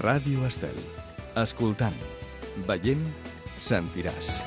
Ràdio Estel. Escoltant, veient, sentiràs.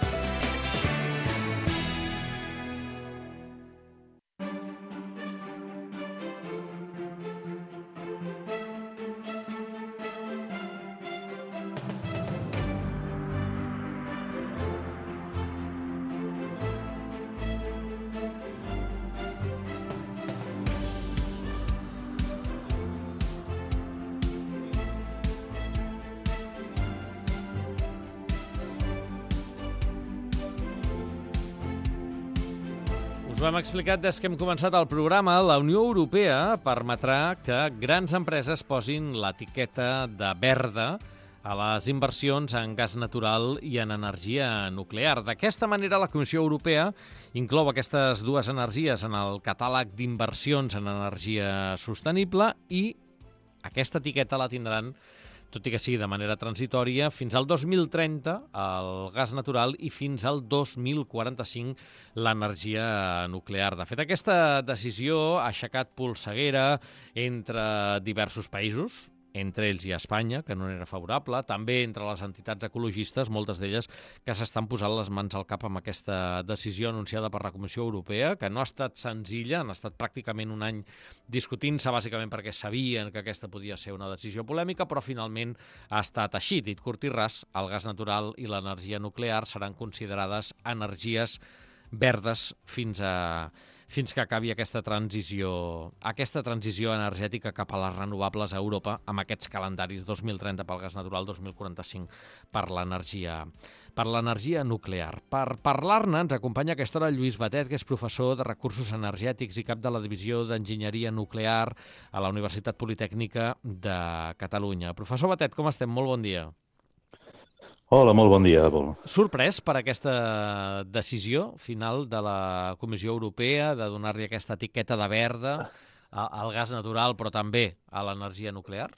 Us ho hem explicat des que hem començat el programa. La Unió Europea permetrà que grans empreses posin l'etiqueta de verda a les inversions en gas natural i en energia nuclear. D'aquesta manera, la Comissió Europea inclou aquestes dues energies en el catàleg d'inversions en energia sostenible i aquesta etiqueta la tindran, tot i que sigui de manera transitòria, fins al 2030 el gas natural i fins al 2045 l'energia nuclear. De fet, aquesta decisió ha aixecat polseguera entre diversos països, entre ells i Espanya, que no era favorable, també entre les entitats ecologistes, moltes d'elles que s'estan posant les mans al cap amb aquesta decisió anunciada per la Comissió Europea, que no ha estat senzilla, han estat pràcticament un any discutint-se, bàsicament perquè sabien que aquesta podia ser una decisió polèmica, però finalment ha estat així. Dit curt i ras, el gas natural i l'energia nuclear seran considerades energies verdes fins que acabi aquesta transició energètica cap a les renovables a Europa amb aquests calendaris 2030 pel gas natural, 2045 per l'energia nuclear. Per parlar-ne ens acompanya a aquesta hora Lluís Batet, que és professor de Recursos Energètics i cap de la Divisió d'Enginyeria Nuclear a la Universitat Politècnica de Catalunya. Professor Batet, com estem? Molt bon dia. Hola, molt bon dia. Sorprès per aquesta decisió final de la Comissió Europea de donar-li aquesta etiqueta de verda al gas natural, però també a l'energia nuclear?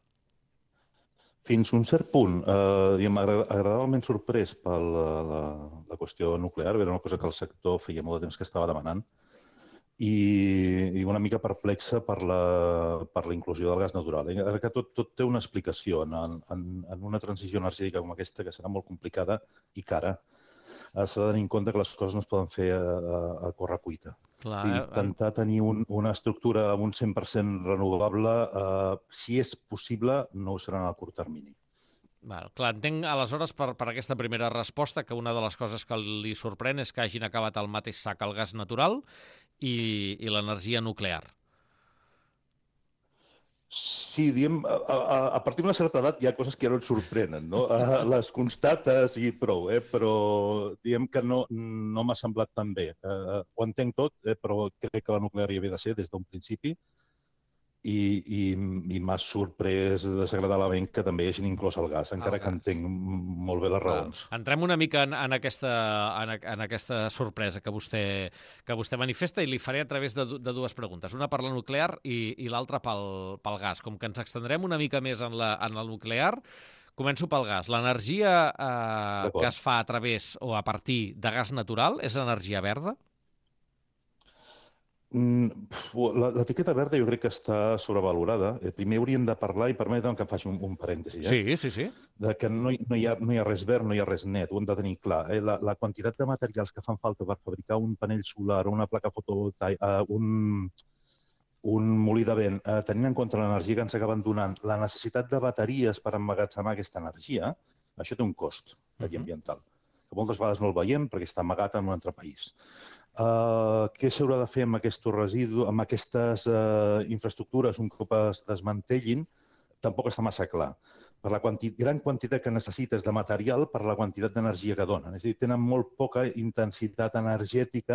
Fins un cert punt, agradablement sorprès per la qüestió nuclear. Era una cosa que el sector feia molt de temps que estava demanant i una mica perplexa per la inclusió del gas natural. Ara que tot té una explicació en una transició energètica com aquesta, que serà molt complicada i cara, s'ha de tenir en compte que les coses no es poden fer a correcuita. Intentar tenir una estructura amb un 100% renovable, si és possible, no ho serà en el curt termini. Clar, entenc aleshores per aquesta primera resposta que una de les coses que li sorprèn és que hagin acabat al mateix sac el gas natural i l'energia nuclear. Sí, diguem, a partir d'una certa edat hi ha coses que ja no et sorprenen, no? Les constates i prou, però diguem que no m'ha semblat tan bé. Ho entenc tot, però crec que la nuclear hi havia de ser des d'un principi i m'ha sorprès desagradablement que també hagin inclòs el gas, encara que entenc molt bé les raons. Entrem una mica en aquesta sorpresa que vostè manifesta i li faré a través de dues preguntes. Una per la nuclear i l'altra pel gas. Com que ens extendrem una mica més en el nuclear, començo pel gas. L'energia que es fa a través o a partir de gas natural és energia verda? L'etiqueta verda jo crec que està sobrevalorada. Primer hauríem de parlar, i permetem que em faci un parèntesi, Sí. De que no hi ha res verd, no hi ha res net. Ho hem de tenir clar. La quantitat de materials que fan falta per fabricar un panell solar, una placa fotovoltaica, un molí de vent, tenint en compte l'energia que ens acaben donant, la necessitat de bateries per emmagatzemar aquesta energia, això té un cost mediambiental, que moltes vegades no el veiem perquè està amagat en un altre país. Què s'haurà de fer amb aquests residus, amb aquestes infraestructures un cop es desmantellin? Tampoc està massa clar. Per la gran quantitat que necessites de material, per la quantitat d'energia que donen. És a dir, tenen molt poca intensitat energètica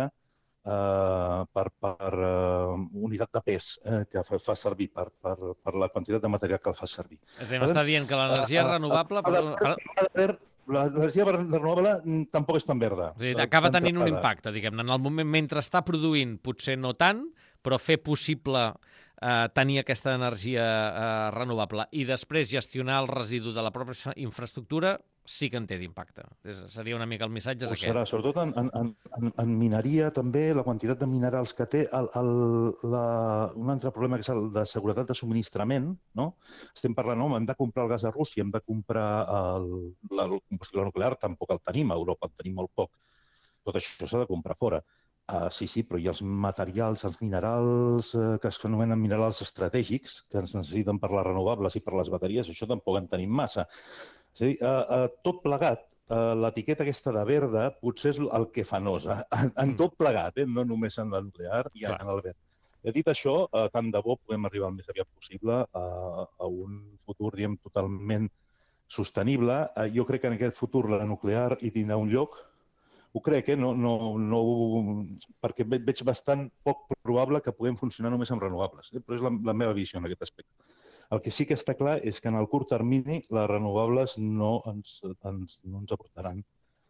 per unitat de pes que fa servir, per la quantitat de material que el fa servir. M'està dient que l'energia renovable... L'energia renovable tampoc és tan verda. Acaba tenint un impacte, diguem-ne. En el moment, mentre està produint, potser no tant, però fer possible tenir aquesta energia renovable i després gestionar el residu de la pròpia infraestructura, sí que en té d'impacte. Seria una mica el missatge és aquest. Serà, sobretot en mineria també, la quantitat de minerals que té. Un altre problema que és el de seguretat de subministrament, no? Estem parlant, hem de comprar el gas a Rússia, hem de comprar el combustible nuclear, tampoc el tenim, a Europa en tenim molt poc. Tot això s'ha de comprar fora. Sí, però hi ha els materials, els minerals que es anomenen minerals estratègics, que ens necessiten per les renovables i per les bateries, això tampoc en tenim massa. És a dir, tot plegat, l'etiqueta aquesta de verda potser és el que fa nosa, en tot plegat, no només en la nuclear i en el verd. Dit això, tant de bo podem arribar el més aviat possible a un futur, diguem, totalment sostenible. Jo crec que en aquest futur la nuclear hi tindrà un lloc. Ho crec, perquè veig bastant poc probable que puguem funcionar només amb renovables, però és la meva visió en aquest aspecte. El que sí que està clar és que en el curt termini les renovables no ens aportaran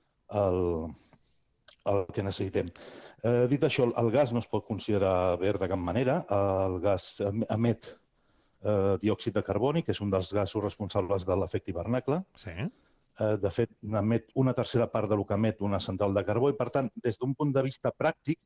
el que necessitem. Dit això, el gas no es pot considerar verd de cap manera. El gas emet diòxid de carboni, que és un dels gasos responsables de l'efecte hivernacle. Sí. De fet, emet una tercera part del que emet una central de carbó i, per tant, des d'un punt de vista pràctic,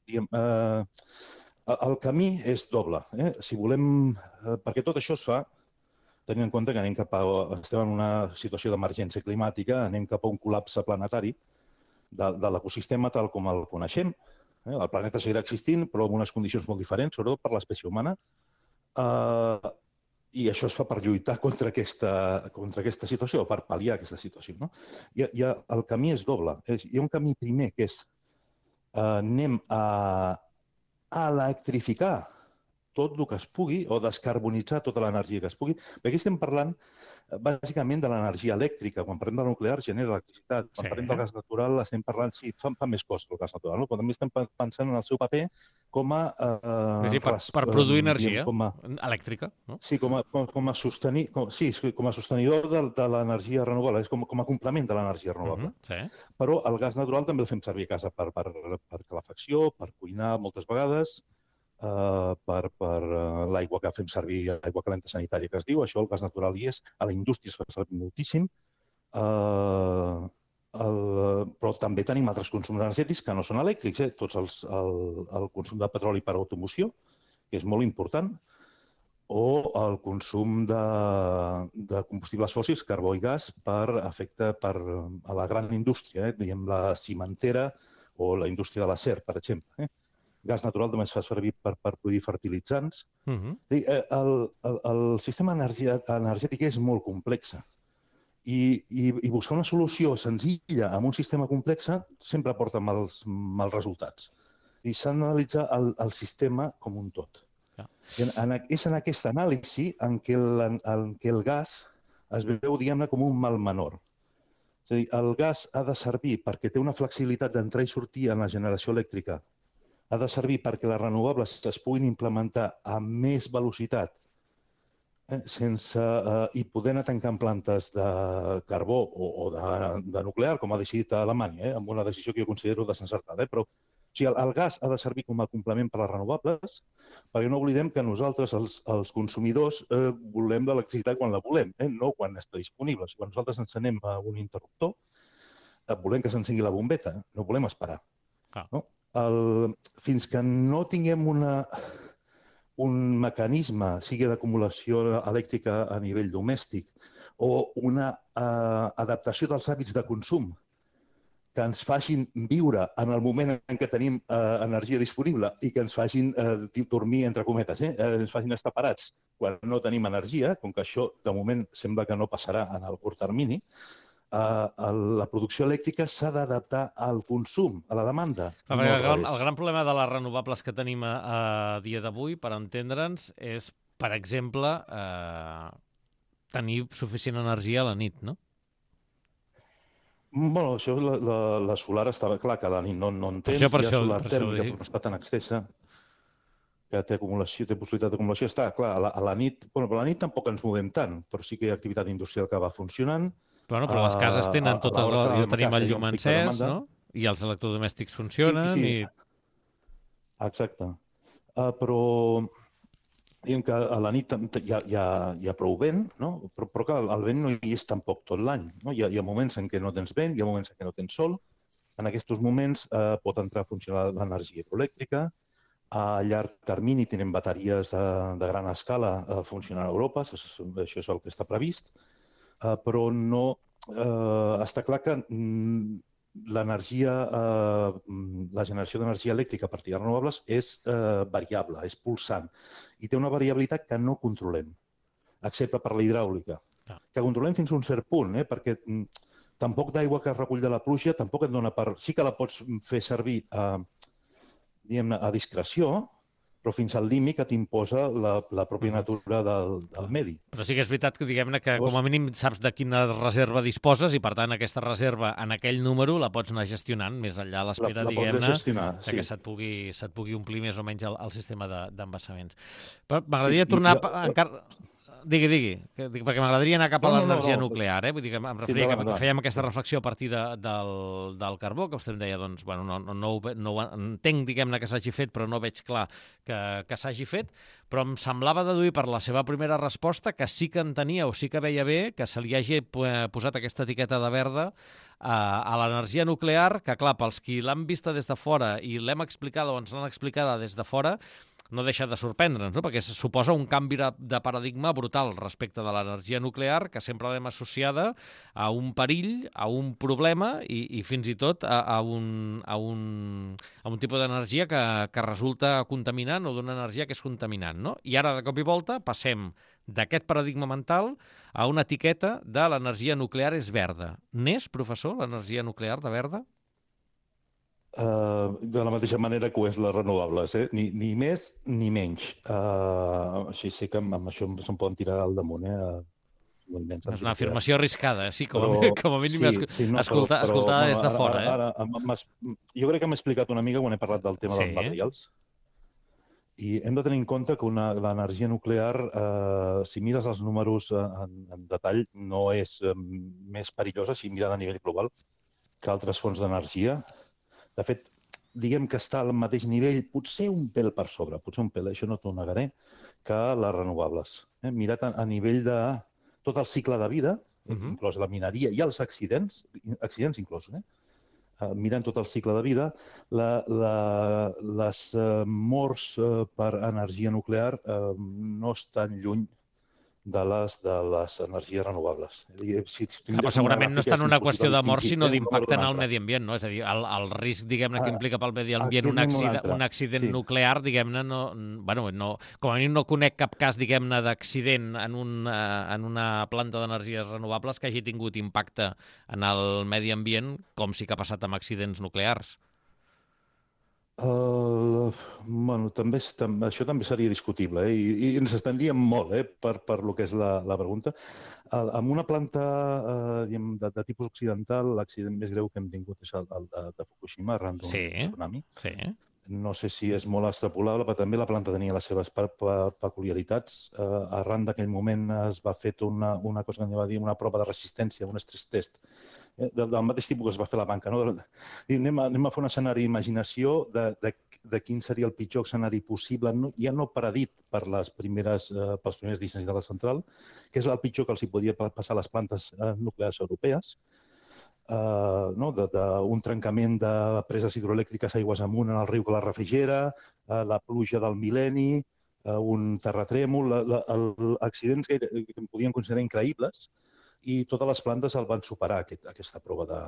el camí és doble. Si volem... Perquè tot això es fa tenint en compte que estem en una situació d'emergència climàtica, anem cap a un col·lapse planetari de l'ecosistema tal com el coneixem. El planeta seguirà existint, però en unes condicions molt diferents, sobretot per l'espècie humana. I això es fa per lluitar contra aquesta situació, per pal·liar aquesta situació. El camí és doble. Hi ha un camí primer, que és anem a electrificar tot el que es pugui o descarbonitzar tota l'energia que es pugui. Perquè aquí estem parlant bàsicament de l'energia elèctrica. Quan parlem de nuclear genera electricitat. Quan parlem del gas natural estem parlant, sí, fa més coses el gas natural, però també estem pensant en el seu paper com a... per produir energia elèctrica, no? Sí, com a sostenidor de l'energia renovable, és com a complement de l'energia renovable. Però el gas natural també el fem servir a casa per calefacció, per cuinar moltes vegades, per l'aigua que fem servir, aigua calenta sanitària que es diu. Això, el gas natural hi és, a la indústria es fa servir moltíssim, però també tenim altres consums energètics que no són elèctrics, tots el consum de petroli per automoció, que és molt important, o el consum de combustibles fòssils, carbó i gas, per efecte a la gran indústria, diguem la cimentera o la indústria de l'acer, per exemple. Gas natural també es fa servir per produir fertilitzants. El sistema energètic és molt complex i buscar una solució senzilla amb un sistema complex sempre porta mals resultats. I s'ha d'analitzar el sistema com un tot. És en aquesta anàlisi en què el gas es veu, diguem-ne, com un mal menor. És a dir, el gas ha de servir perquè té una flexibilitat d'entrar i sortir en la generació elèctrica, ha de servir perquè les renovables es puguin implementar amb més velocitat i poder anar tancant plantes de carbó o de nuclear, com ha decidit Alemanya, amb una decisió que jo considero desencertada. Però el gas ha de servir com a complement per a les renovables, perquè no oblidem que nosaltres, els consumidors, volem l'electricitat quan la volem, no quan està disponible. Si quan nosaltres encenem un interruptor, volem que s'encengui la bombeta, no volem esperar. Fins que no tinguem un mecanisme, sigui d'acumulació elèctrica a nivell domèstic o una adaptació dels hàbits de consum que ens facin viure en el moment en què tenim energia disponible i que ens facin dormir, entre cometes, ens facin estar parats quan no tenim energia, com que això de moment sembla que no passarà en el curt termini, la producció elèctrica s'ha d'adaptar al consum, a la demanda. El gran problema de les renovables que tenim a dia d'avui, per entendre'ns, és, per exemple, tenir suficient energia a la nit, no? Bueno, això, la solar estava clar que a la nit no en tens, hi ha solar tèrmica, però no està tan extensa, que té possibilitat d'acumulació. Està clar, a la nit, però a la nit tampoc ens movem tant, però sí que hi ha activitat industrial que va funcionant. Bueno, però les cases tenen tenim el llum encès, no? I els electrodomèstics funcionen. Exacte. Però Diguem que a la nit hi ha prou vent, no? Però que el vent no hi és tampoc tot l'any. No? Hi ha moments en què no tens vent, hi ha moments en què no tens sol. En aquests moments pot entrar a funcionar l'energia hidroelèctrica. A llarg termini tenen bateries de gran escala funcionant a Europa, això és el que està previst, però no està clar que l'energia, la generació d'energia elèctrica a partir de renovables és variable, és pulsant, i té una variabilitat que no controlem, excepte per la hidràulica, que controlem fins a un cert punt, perquè tampoc d'aigua que es recull de la pluja tampoc et dona per... Sí que la pots fer servir diguem-ne, a discreció, però fins al límit que t'imposa la pròpia natura del medi. Però sí que és veritat que, diguem-ne, que com a mínim saps de quina reserva disposes i, per tant, aquesta reserva en aquell número la pots anar gestionant més enllà a l'espera, diguem-ne, que se't pugui omplir més o menys el sistema d'embassaments. Però m'agradaria tornar encara... Digui, perquè m'agradaria anar cap a l'energia nuclear, vull dir que em referia que fèiem aquesta reflexió a partir del carbó, que vostè em deia, doncs, bueno, no entenc, diguem-ne, que s'hagi fet, però no veig clar que s'hagi fet, però em semblava deduir per la seva primera resposta que sí que entenia o sí que veia bé que se li hagi posat aquesta etiqueta de verda a l'energia nuclear, que, clar, pels qui l'han vista des de fora i l'hem explicada o ens l'han explicada des de fora, no deixa de sorprendre'ns, no? Perquè suposa un canvi de paradigma brutal respecte de l'energia nuclear, que sempre l'hem associada a un perill, a un problema i fins i tot a un tipus d'energia que resulta contaminant o d'una energia que és contaminant, no? I ara, de cop i volta, passem d'aquest paradigma mental a una etiqueta de l'energia nuclear és verda. N'és, professor, l'energia nuclear de verda? De la mateixa manera que ho és les renovables, ni més ni menys. Així sé que amb això se'n poden tirar al damunt. És una afirmació arriscada, sí, com a mínim escoltada des de fora. Jo crec que m'he explicat una mica quan he parlat del tema dels materials. I hem de tenir en compte que l'energia nuclear, si mires els números en detall, no és més perillosa, si mirada a nivell global, que altres fonts d'energia. De fet, diguem que està al mateix nivell, potser un pèl per sobre, potser un pèl, això no t'ho negaré, que les renovables. Mirat a nivell de tot el cicle de vida, inclòs la mineria i els accidents inclosos, mirant tot el cicle de vida, les morts per energia nuclear no estan lluny de les energies renovables. Però segurament no és tant una qüestió de mort, sinó d'impacte en el medi ambient, no? És a dir, el risc, diguem-ne, que implica pel medi ambient un accident nuclear, diguem-ne, com a mínim no conec cap cas, diguem-ne, d'accident en una planta d'energies renovables que hagi tingut impacte en el medi ambient, com sí que ha passat amb accidents nuclears. Això també seria discutible i ens estendríem molt per lo que és la pregunta. En una planta de tipus occidental, l'accident més greu que hem tingut és el de Fukushima, arran d'un tsunami. No sé si és molt extrapolable, però també la planta tenia les seves peculiaritats. Arran d'aquell moment es va fer una cosa que en va dir una prova de resistència, un stress test, del mateix tipus que es va fer a la banca. Anem a fer un escenari d'imaginació de quin seria el pitjor escenari possible, ja no predit per pels primers dissenys de la central, que és el pitjor que els hi podia passar a les plantes nuclears europees, d'un trencament de preses hidroelèctriques aigües amunt en el riu que la refrigera, la pluja del mil·lenni, un terratrèmol, accidents que podien considerar increïbles, i totes les plantes el van superar, aquesta prova,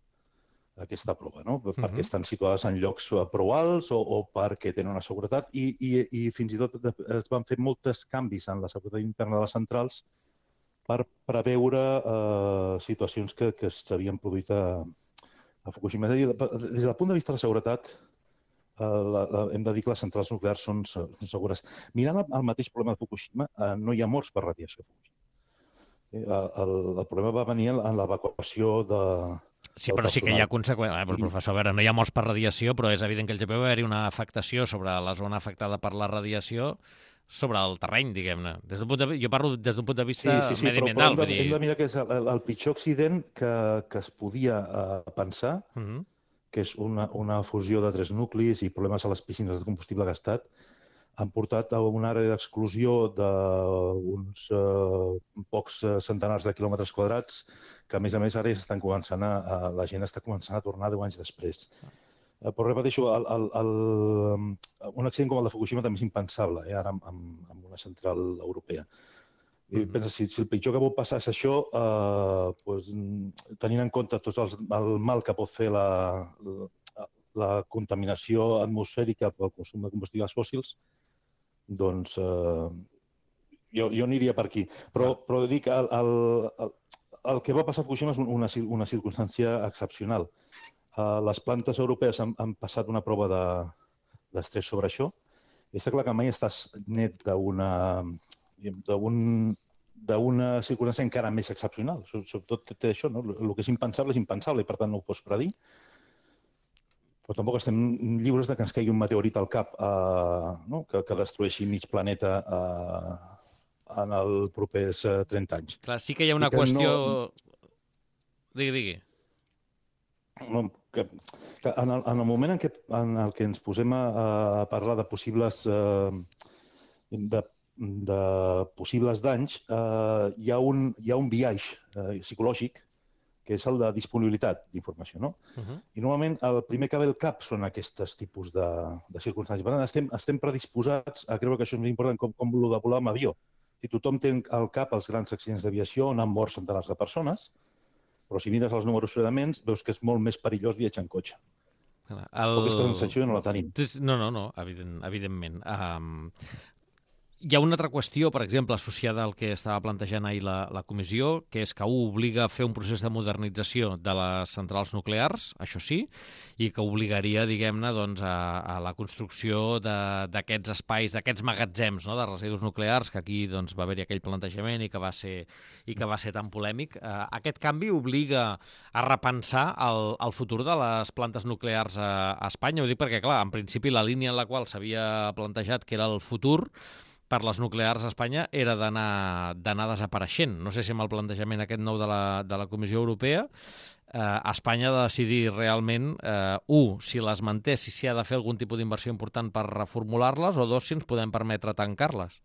perquè estan situades en llocs prou alts o perquè tenen una seguretat, i fins i tot es van fer molts canvis en la seguretat interna de les centrals per preveure situacions que s'havien produït a Fukushima. És a dir, des del punt de vista de la seguretat, hem de dir que les centrals nuclears són segures. Mirant el mateix problema de Fukushima, no hi ha morts per radiació a Fukushima. El problema va venir en l'evacuació de... Sí, però sí que hi ha conseqüències. Professor, a veure, no hi ha morts per radiació, però és evident que al Japó va haver-hi una afectació sobre la zona afectada per la radiació, sobre el terreny, diguem-ne. Jo parlo des d'un punt de vista mediambiental. Però hem de mirar que és el pitjor accident que es podia pensar, que és una fusió de 3 nuclis i problemes a les piscines de combustible gastat. han portat a una àrea d'exclusió d'uns pocs centenars de quilòmetres quadrats que, a més ara, la gent està començant a tornar 10 anys després. Però repeteixo, un accident com el de Fukushima també és impensable, ara amb una central europea. I pensa, si el pitjor que pot passar és això, tenint en compte tot el mal que pot fer la contaminació atmosfèrica pel consum de combustibles fòssils, doncs jo aniria per aquí. Però dic, el que va passar a Fukushima és una circumstància excepcional. Les plantes europees han passat una prova d'estrès sobre això. I està clar que mai estàs net d'una circumstància encara més excepcional. Sobretot té això, no? El que és impensable, i per tant no ho pots predir. Però tampoc estem lliures de que ens caigui un meteorit al cap que destrueixi mig planeta en els propers 30 anys. Clar, sí que hi ha una qüestió... Digui. En el moment en què ens posem a parlar de possibles danys, hi ha un biaix psicològic que és el de disponibilitat d'informació, no? I normalment el primer que ve al cap són aquests tipus de circumstàncies. Per tant, estem predisposats a creure que això és més important com el de volar amb avió. Si tothom té al cap els grans accidents d'aviació on han mort centenars de persones, però si mires els números fredaments veus que és molt més perillós viatjar en cotxe. Aquesta sensació no la tenim. No, evidentment. Hi ha una altra qüestió, per exemple, associada al que estava plantejant ahir la comissió, que és que obliga a fer un procés de modernització de les centrals nuclears, això sí, i que obligaria, diguem-ne, doncs, a la construcció d'aquests espais, d'aquests magatzems, no?, de residus nuclears, que aquí doncs, va haver-hi aquell plantejament i que va ser tan polèmic. Aquest canvi obliga a repensar el futur de les plantes nuclears a Espanya. Ho dic perquè, clar, en principi la línia en la qual s'havia plantejat que era el futur per les nuclears a Espanya era d'anar desapareixent. No sé si amb el plantejament aquest nou de la Comissió Europea Espanya ha de decidir realment, si les manté, si s'hi ha de fer algun tipus d'inversió important per reformular-les, o dos, si ens podem permetre tancar-les.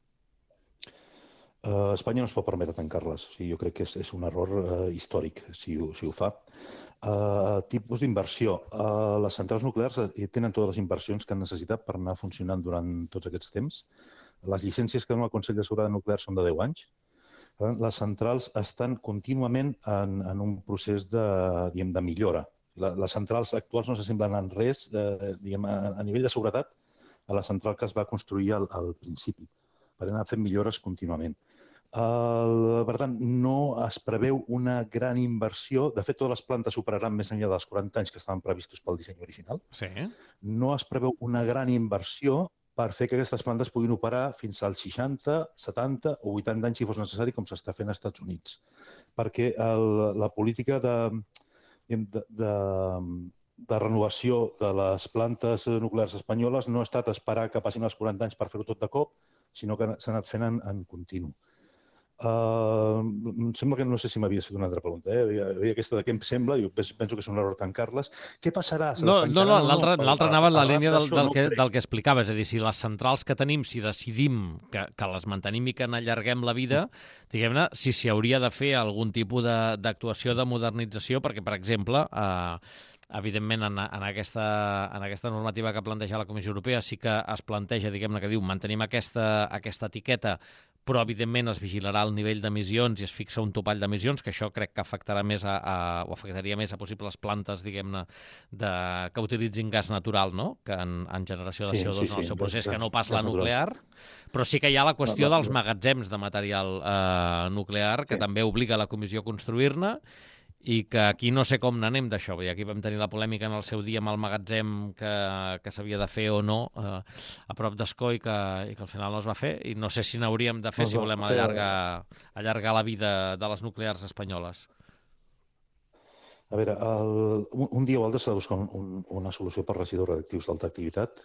Espanya no es pot permetre tancar-les. Jo crec que és un error històric si ho fa. Tipus d'inversió. Les centrals nuclears tenen totes les inversions que han necessitat per anar funcionant durant tots aquests temps. Les llicències que dona el Consell de Seguretat Nuclear són de 10 anys. Les centrals estan contínuament en un procés de millora. Les centrals actuals no s'assemblen en res a nivell de seguretat a la central que es va construir al principi. Per anar fent millores contínuament. Per tant, no es preveu una gran inversió. De fet, totes les plantes superaran més enllà dels 40 anys que estaven previstos pel disseny original. Sí. No es preveu una gran inversió per fer que aquestes plantes puguin operar fins als 60, 70 o 80 anys si fos necessari, com s'està fent als Estats Units. Perquè la política de renovació de les plantes nuclears espanyoles no ha estat esperar que passin els 40 anys per fer-ho tot de cop, sinó que s'ha anat fent en continu. Em sembla que no sé si m'havies fet una altra pregunta. Veia aquesta de què em sembla, jo penso que és un error tancar-les. Què passarà? No, l'altre anava en la línia del que explicava. És a dir, si les centrals que tenim, si decidim que les mantenim i que n'allarguem la vida, diguem-ne, si s'hi hauria de fer algun tipus d'actuació de modernització, perquè, per exemple, evidentment, en aquesta normativa que planteja la Comissió Europea sí que es planteja, diguem-ne, que diu mantenim aquesta etiqueta, però, evidentment, es vigilarà el nivell d'emissions i es fixa un topall d'emissions, que això crec que afectaria més a possibles plantes, diguem-ne, que utilitzin gas natural, no?, que en generació de CO2 en el seu procés, que no pas la nuclear, però sí que hi ha la qüestió dels magatzems de material nuclear, que també obliga la Comissió a construir-ne, i que aquí no sé com n'anem d'això. Aquí vam tenir la polèmica en el seu dia amb el magatzem que s'havia de fer o no a prop d'Escó i que al final no es va fer, i no sé si n'hauríem de fer si volem allargar la vida de les nuclears espanyoles. A veure, un dia o altre s'ha de buscar una solució per residus radioactius d'alta activitat.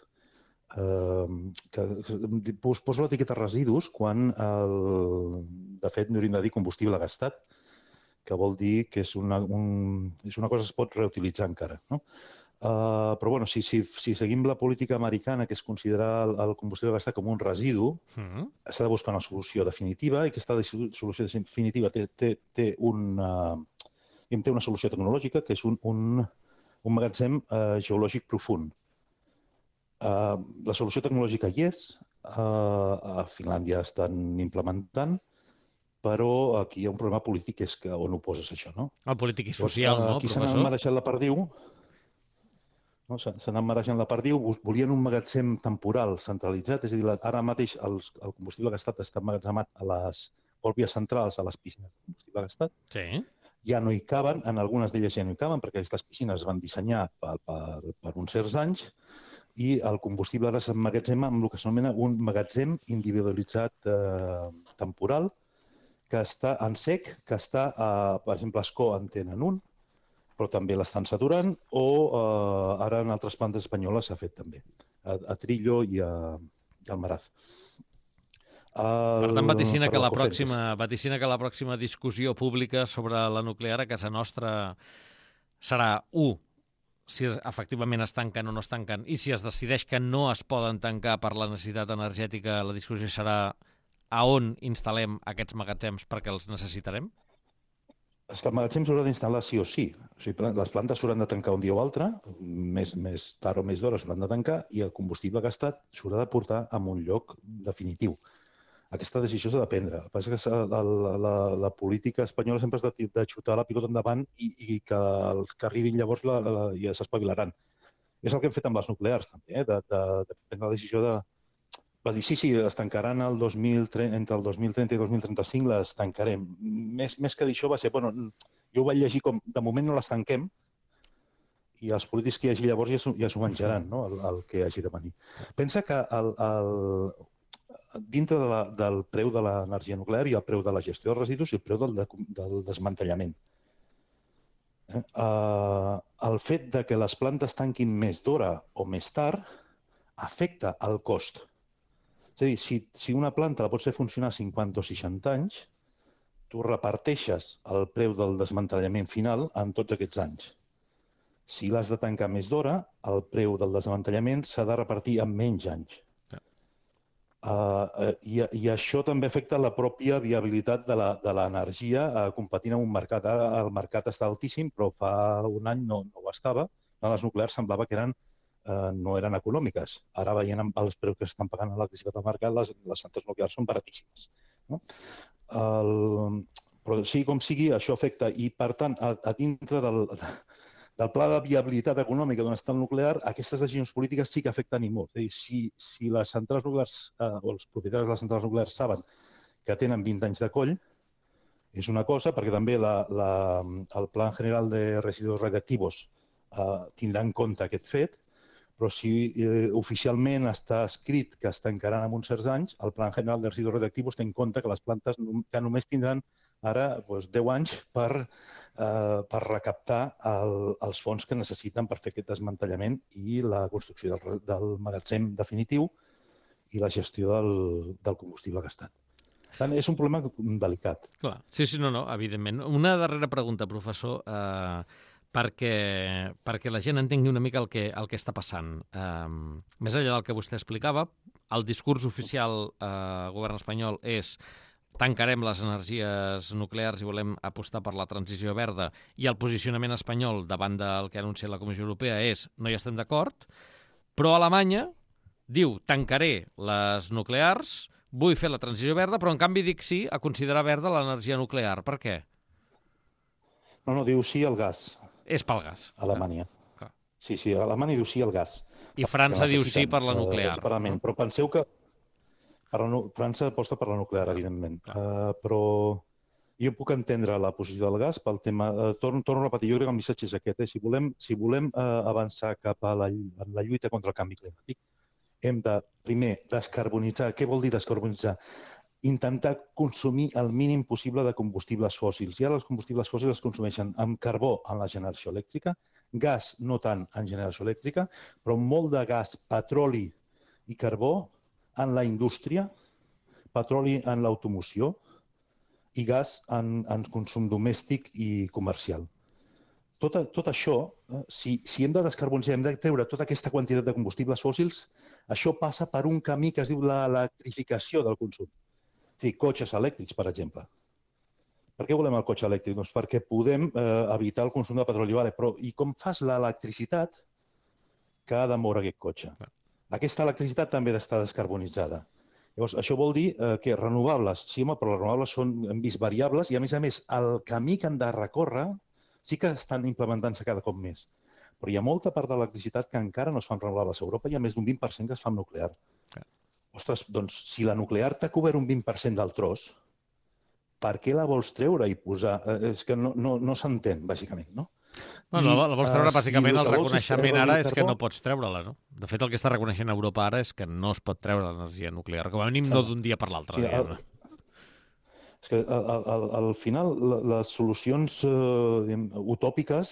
Poso l'etiqueta residus quan, de fet, n'hauríem de dir combustible gastat, que vol dir que és una cosa que es pot reutilitzar encara, no? Però bueno, si seguim la política americana, que és considerar el combustible gastat com un residu, s'ha de buscar una solució definitiva, i aquesta solució definitiva té una solució tecnològica, que és un magatzem geològic profund. La solució tecnològica hi és, a Finlàndia estan implementant, però aquí hi ha un problema polític, que és que on ho poses, això, no? El polític i social, no, aquí professor? Aquí s'han marejat la perdiu. No? S'han anat marejant la perdiu, volien un magatzem temporal centralitzat, és a dir, ara mateix el combustible gastat està emmagatzemat a les òrbies centrals, a les piscines de combustible gastat. Sí. Ja no hi caben, en algunes d'elles ja no hi caben, perquè aquestes piscines es van dissenyar per uns certs anys, i el combustible ara s'emmagatzema amb el que s'anomena un magatzem individualitzat temporal, que està en sec, que està, per exemple, a Ascó en tenen un, però també l'estan saturant, o ara en altres plantes espanyoles s'ha fet també, a Trillo i al Maraz. Per tant, vaticina que la pròxima discussió pública sobre la nuclear a casa nostra serà, si efectivament es tanquen o no es tanquen, i si es decideix que no es poden tancar per la necessitat energètica, la discussió serà a on instal·lem aquests magatzems perquè els necessitarem? És que el magatzem s'haurà d'instal·lar sí o sí. O sigui, les plantes s'hauran de tancar un dia o altre, més tard o més d'hora s'hauran de tancar, i el combustible gastat s'haurà de portar a un lloc definitiu. Aquesta decisió s'ha de prendre. El que passa és que la política espanyola sempre és de xutar la pilota endavant i que els que arribin llavors ja s'espavilaran. És el que hem fet amb les nuclears, també, de prendre la decisió de... Va dir, sí, es tancaran entre el 2030 i el 2035, les tancarem. Més que dir això va ser, bueno, jo ho vaig llegir com, de moment no les tanquem, i els polítics que hi hagi llavors ja s'ho menjaran, no?, el que hagi de venir. Pensa que dintre del preu de l'energia nuclear hi ha el preu de la gestió dels residus i el preu del desmantellament. El fet de que les plantes tanquin més d'hora o més tard afecta el cost. És a dir, si una planta la pots fer funcionar 50 o 60 anys, tu reparteixes el preu del desmantellament final en tots aquests anys. Si l'has de tancar més d'hora, el preu del desmantellament s'ha de repartir en menys anys. I això també afecta la pròpia viabilitat de l'energia competint en un mercat. Ara el mercat està altíssim, però fa un any no ho estava. Les nuclears semblava que no eren econòmiques. Ara, veient els preus que estan pagant l'electricitat al mercat, les centrals nuclears són baratíssimes. Però sigui com sigui, això afecta. I, per tant, a dintre del pla de viabilitat econòmica d'on està el nuclear, aquestes decisions polítiques sí que afecten i molt. És a dir, si les centrals nuclears o els propietaris de les centrals nuclears saben que tenen 20 anys de coll, és una cosa, perquè també el Plan General de Residuos Radiactivos tindrà en compte aquest fet, però si oficialment està escrit que es tancaran en uns certs anys, el Plan General de Residuos Radiactivos té en compte que les plantes que només tindran ara 10 anys per recaptar els fons que necessiten per fer aquest desmantellament i la construcció del magatzem definitiu i la gestió del combustible gastat. Per tant, és un problema delicat. Clar. Sí, no, evidentment. Una darrera pregunta, professor, perquè la gent entengui una mica el que està passant. Més enllà del que vostè explicava, el discurs oficial al govern espanyol és tancarem les energies nuclears i volem apostar per la transició verda, i el posicionament espanyol davant del que ha anunciat la Comissió Europea és no hi estem d'acord, però Alemanya diu tancaré les nuclears, vull fer la transició verda, però en canvi dic sí a considerar verda l'energia nuclear. Per què? No, diu sí al gas. És pel gas. Alemanya. Sí, Alemanya diu sí al gas. I França diu sí per la nuclear. Però penseu que França aposta per la nuclear, evidentment. Però jo puc entendre la posició del gas pel tema... Torno a repetir, jo crec que el missatge és aquest. Si volem avançar cap a la lluita contra el canvi climàtic, hem de, primer, descarbonitzar. Què vol dir descarbonitzar? Intentar consumir el mínim possible de combustibles fòssils. I ara els combustibles fòssils es consumeixen amb carbó en la generació elèctrica, gas no tant en generació elèctrica, però molt de gas, petroli i carbó en la indústria, petroli en l'automoció i gas en consum domèstic i comercial. tot això, si hem de descarbonitzar, hem de treure tota aquesta quantitat de combustibles fòssils, això passa per un camí que es diu l'electrificació del consum. Sí, cotxes elèctrics, per exemple. Per què volem el cotxe elèctric? Doncs perquè podem evitar el consum de petroli. Vale, però i com fas l'electricitat que ha de moure aquest cotxe? Aquesta electricitat també ha d'estar descarbonitzada. Llavors, això vol dir que renovables, sí, home, però les renovables són, hem vist, variables i, a més, el camí que han de recórrer sí que estan implementant-se cada cop més. Però hi ha molta part de l'electricitat que encara no es fan renovables. A Europa hi ha més d'un 20% que es fa amb nuclear. Ostres, doncs, si la nuclear t'ha cobert un 20% del tros, per què la vols treure i posar? És que no s'entén, bàsicament, no? Bueno, la vols treure, bàsicament, el reconeixement ara és que carbó, no pots treure-la, no? De fet, el que està reconeixent Europa ara és que no es pot treure l'energia nuclear, com a mínim no d'un dia per l'altre. Sí, és que al final les solucions utòpiques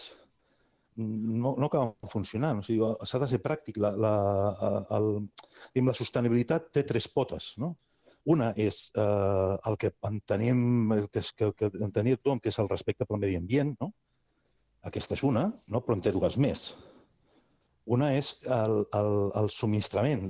no acaben funcionant. O sigui, s'ha de ser pràctic. La sostenibilitat té 3 potes, no? Una és el que entenem, que entenia tothom, que és el respecte pel medi ambient, no? Aquesta és una, no? Però en té 2 més. Una és el subministrament,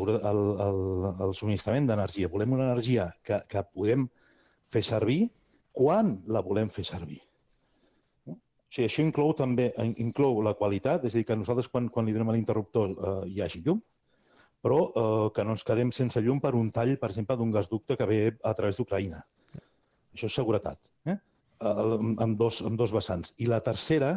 el subministrament d'energia. Volem una energia que podem fer servir quan la volem fer servir. O sigui, això inclou la qualitat, és a dir, que nosaltres quan li donem a l'interruptor hi hagi llum, però que no ens quedem sense llum per un tall, per exemple, d'un gasducte que ve a través d'Ucraïna. Això és seguretat, amb dos vessants. I la tercera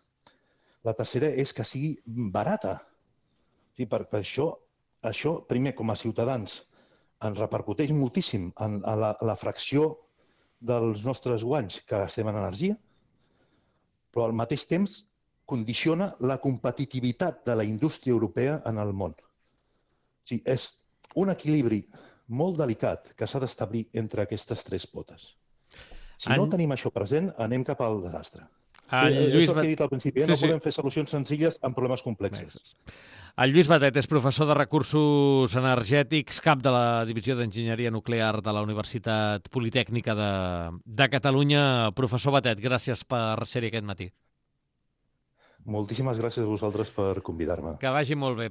és que sigui barata. O sigui, per això, primer, com a ciutadans, ens repercuteix moltíssim en la fracció dels nostres guanys que gastem en energia, però al mateix temps condiciona la competitivitat de la indústria europea en el món. O sigui, és un equilibri molt delicat que s'ha d'establir entre aquestes 3 potes. Si no tenim això present, anem cap al desastre. És el que he dit al principi, no podem fer solucions senzilles amb problemes complexos. El Lluís Batet és professor de Recursos Energètics, cap de la Divisió d'Enginyeria Nuclear de la Universitat Politècnica de Catalunya. Professor Batet, gràcies per ser-hi aquest matí. Moltíssimes gràcies a vosaltres per convidar-me. Que vagi molt bé.